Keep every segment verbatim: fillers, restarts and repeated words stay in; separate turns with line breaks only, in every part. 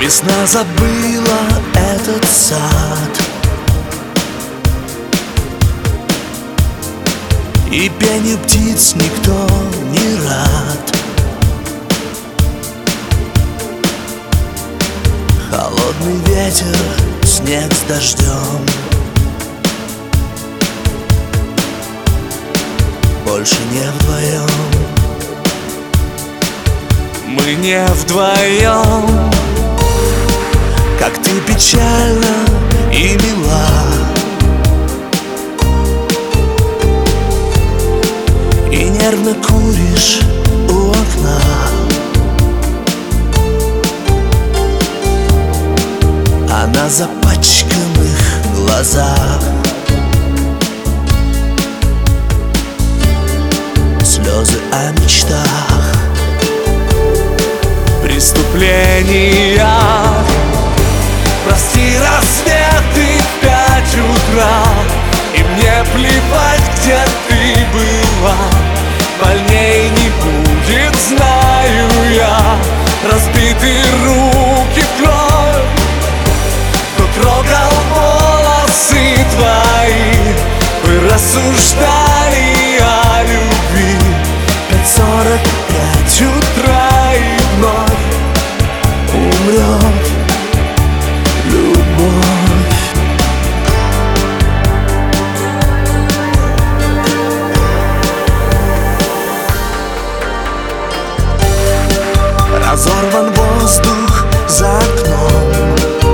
Весна забыла этот сад, и пению птиц никто не рад. Холодный ветер, снег с дождем, больше не вдвоем. Мы не вдвоем. Как ты печальна и мила, и нервно куришь у окна. А на запачканных глазах слезы о мечтах, преступлениях. Прости рассветы в пять утра, и мне плевать, где ты была. Больней не будет, знаю я. Разбитые руки в кровь, кто трогал волосы твои. Вы рассуждали о любви. Пять сорок пять утра, и вновь умрет любовь. Разорван воздух за окном,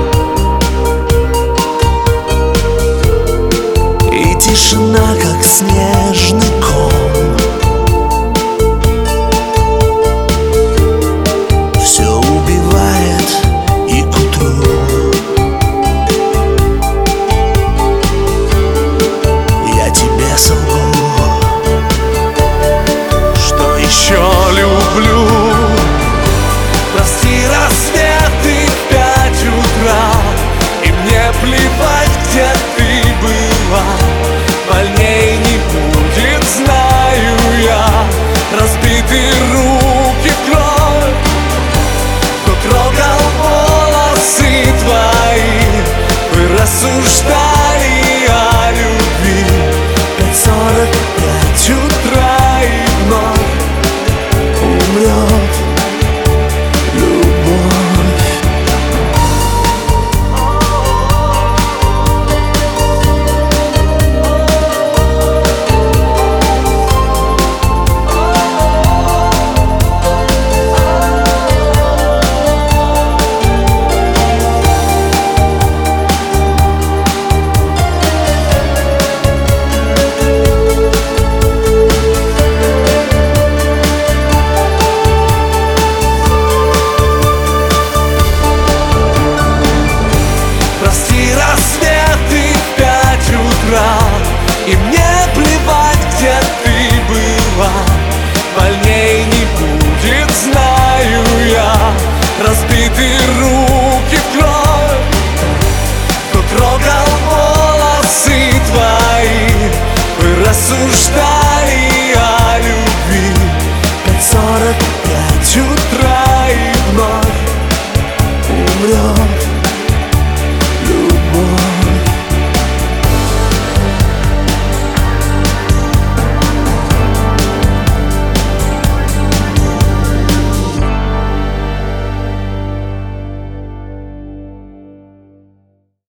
и тишина, как снежный ком. Все убивает и к утру я тебе солгу, что еще люблю. Прости рассветы в пять утра, и мне плевать, где ты была. Больней не будет, знаю я. Разбитые руки